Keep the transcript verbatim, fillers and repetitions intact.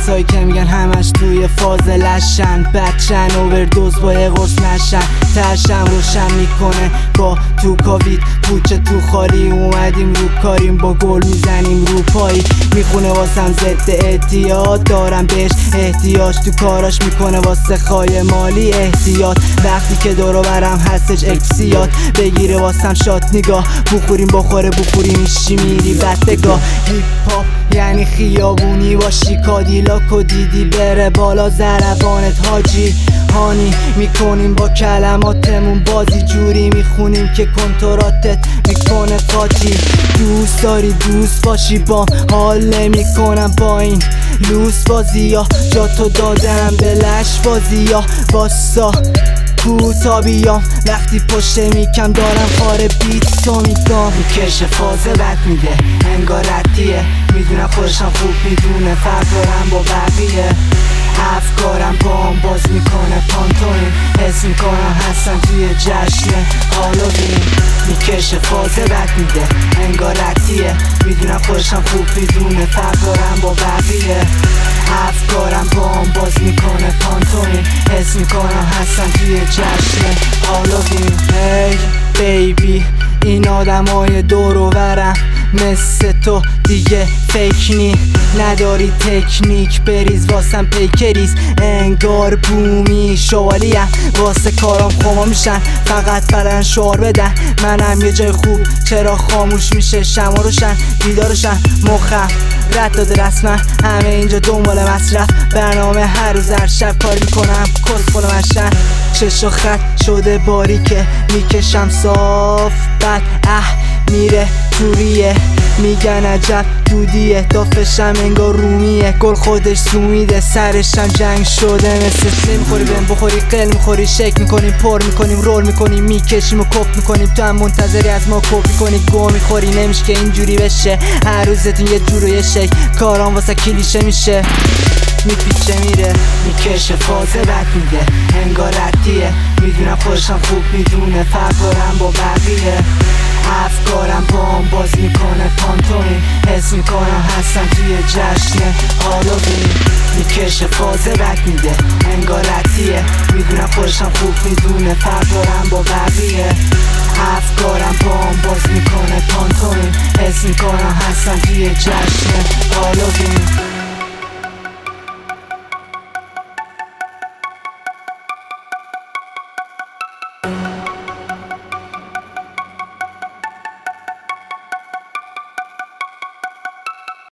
کسایی که میگن همش توی فاز لشن، بچن اووردوز با یه قرص نشن، ترشم روشن میکنه با تو کاوید پوچه تو خالی. اومدیم رو کاریم با گل میزنیم رو پایی، میخونه واسم ضد اعتیاد، دارم بهش احتیاج، تو کاراش میکنه واسه خای مالی احتیاط. وقتی که دورو برم هستش اکسیات بگیره واسم شات نگاه، بخوریم بخوره بخوریم ایشی میری بدگاه. هیپ هاپ یعنی خیابونی باشی، کادیلاک و دیدی بره بالا زربانت حاجی هانی. میکنیم با کلماتمون بازی، جوری میخونیم که کنتراتت میکنه قاطی. دوست داری دوست باشی بام، حال نمیکنم با این لوس بازی ها، جا تو دادم به لش بازی ها. واسا کوتا بیام وقتی پشت میکم دارم خاره بیت تو میگم. میکشه فازه بد میده انگار ردیه، میدونم خودشم خوب میدونه فرق دارم با بقیه. افکارم با هم باز میکنه پانتوین، حس میکنم هستم توی جشن هالووین. میکشه فازه بد میده انگار ردیه، میدونم خودشم خوب میدونه فرق دارم با بقیه. افکارم با هم باز میکنه پانتوین، حس میکنم هستم توی جشن هالووین. هی بیبی این آدمای دور و برم مثل تو دیگه فیک نی، نداری تکنیک بریز واسم پیکریز، انگار بومی شوالیم واسه کارام خوما میشن، فقط فلن شعار بدن. منم یه جای خوب چرا خاموش میشه شما روشن بیدارشن، مخم رد داده رسما همه اینجا دنبال مصرف، برنامه هر روز هر شب کار میکنم کس پل مشن. چشا خط شده باریکه میکشم صاف بد اه میره توریه، میگن عجب دودیه دافشم انگار رومیه، گل خودش سومیده سرشم جنگ شده مثل نمیخوری بهم بخوری قل میخوری شک میکنیم پر میکنیم رول میکنیم میکشیم و کپ میکنیم، تو هم منتظری از ما کپ میکنی گو میخوری. نمیشه که اینجوری بشه هر روزتون یه جور و یه شک، کارام واسه کلیشه میشه میپیچه میره. میکشه فازه بد میده انگار ردیه، میدونم خودشم خوب میدونه فرق دارم با بقیه. افکارم با هم باز میکنه پانتوین، حس میکنم هستم توی جشن هالووین. میکشه فازه بد میده انگار ردیه، میدونم خودشم خوب میدونه فرق دارم با بقیه. افکارم با هم باز میکنه پانتوین، حس میکنم هستم توی جشن هالووین.